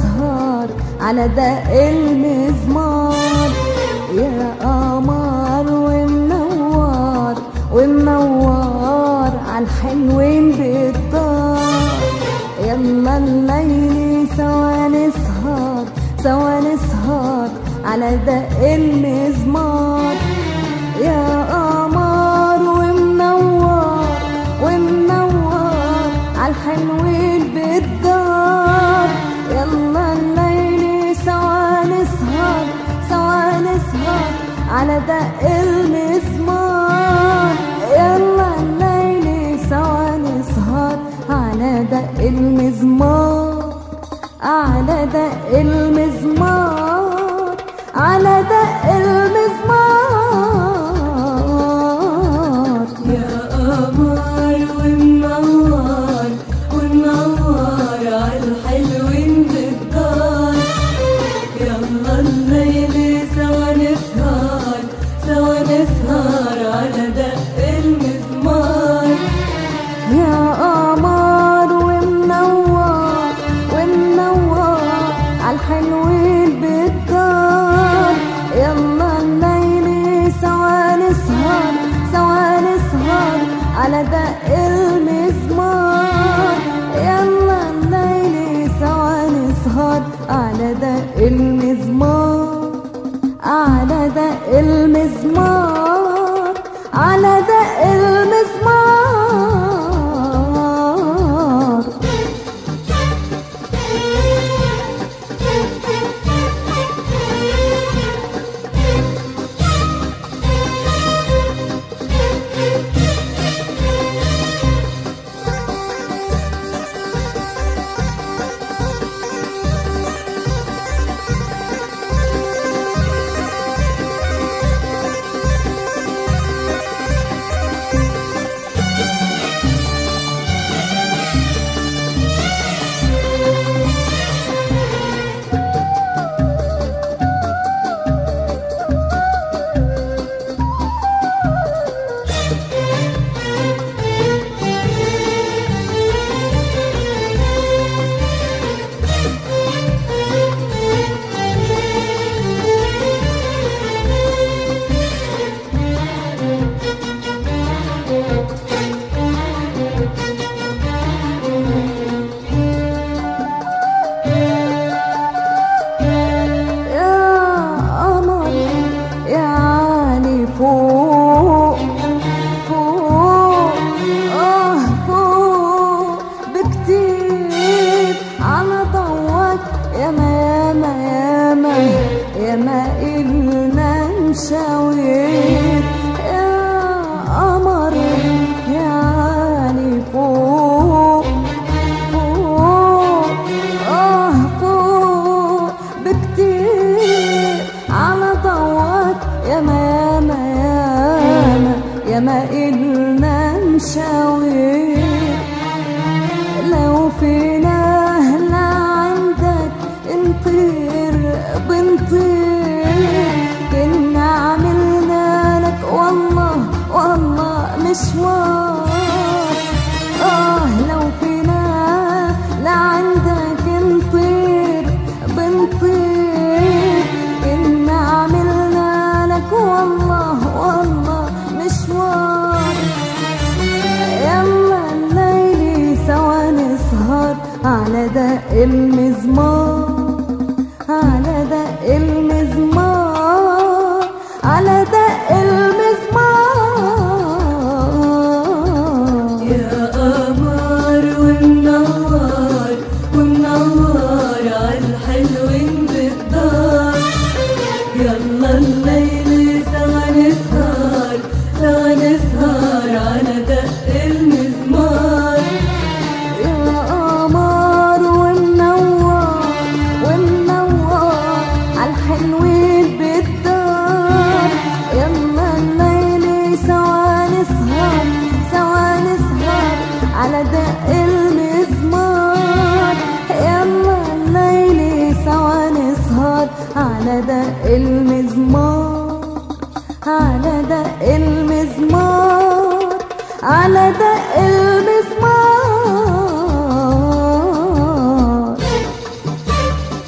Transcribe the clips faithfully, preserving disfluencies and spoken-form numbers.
نسهر على دق المزمار. يا قمر ومنور ومنور عالحلوين بالدار، يلا الليل سوا نسهر سوا نسهر على دق المزمار. يا قمر ومنور ومنور عالحلوين بالدار، يلا الليل سوا نسهر سوا نسهر على دق المزمار. يلا الليل سوا نسهر على دق المزمار، على دق المزمار، على دق المزمار. يا قمر ومنور ومنور عالحلوين بالدار، يلا الليل سوا نسهر سوا نسهر على دق المزمار. يا قمر ومنور ومنور عالحلوين بالدار، يلا الليل سوا نسهر سوا نسهر على دق المزمار. يلا الليل سوا نسهر على دق المزمار، على دق المزمار، على دق المزمار. ياما إلنا مشاوير، لو فينا هلا عندك نطير بنطير، كنا عملنا لك والله والله مشوار. آه لو فينا لعندك نطير بنطير، كنا عملنا لك والله والله مشوار. يلا الليل سوا نسهر على دق المزمار، على دق المزمار، على دق المزمار. يا قمر ومنور ومنور عالحلوين بالدار، يلا الليل سوا نسهر سوا نسهر على دق المزمار. يا قمر ومنور ومنور عالحلوين بالدار، يلا الليل سوا نسهر سوا نسهر على دق المزمار. يلا الليل سوا نسهر على دق المزمار، على دق المزمار، على دق المزمار.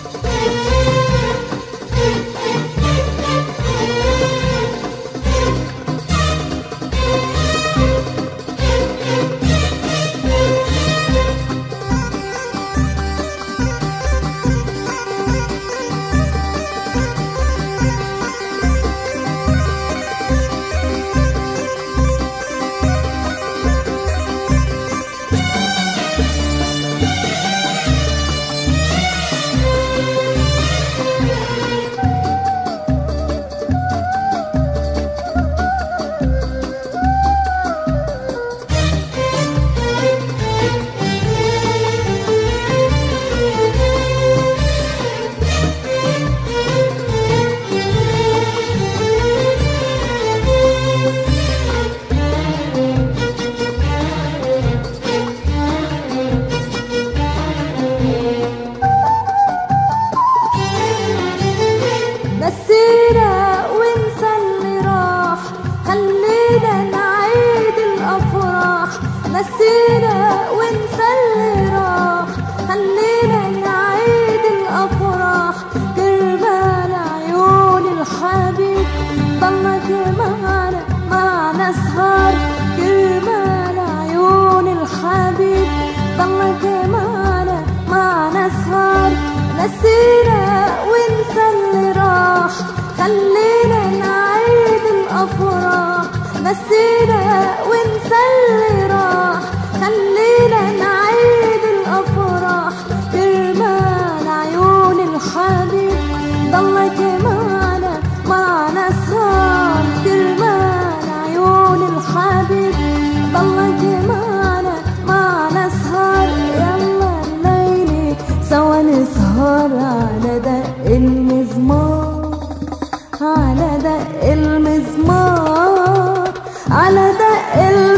نسينا ونسى اللي راح، خلينا نعيد الأفراح. نسينا ونسى اللي راح، خلينا نعيد الأفراح. كرمال عيون الحبيب ضلك معنا معنا سهر. كرمال عيون الحبيب ضلك معنا معنا سهر. يلا الليلة سوا نسهر على دق المزمار، على دق المزمار، على دق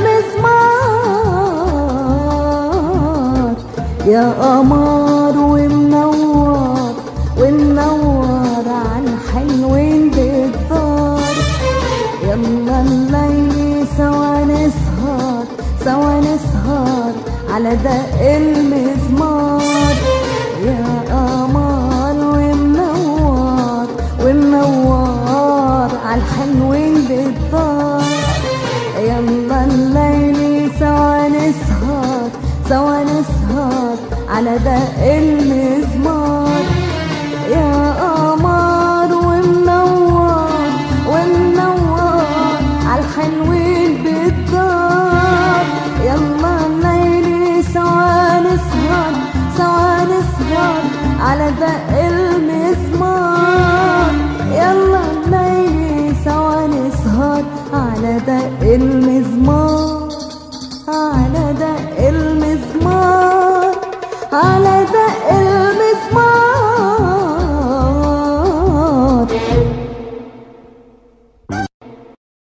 المزمار. يا قمر ومنور ومنور عالحلوين بالدار. يلا الليل سوا نسهر سوا نسهر على دق المزمار. يا قمر ومنور ومنور عالحلوين بالدار. يلا الليل سوا نسهر سوا نسهر على دق المزمار. يا قمر ومنور ومنور عالحلوين بالدار. يلا الليل سوا نسهر سوا نسهر على دق المزمار. يلا الليل سوا نسهر على دق المزمار.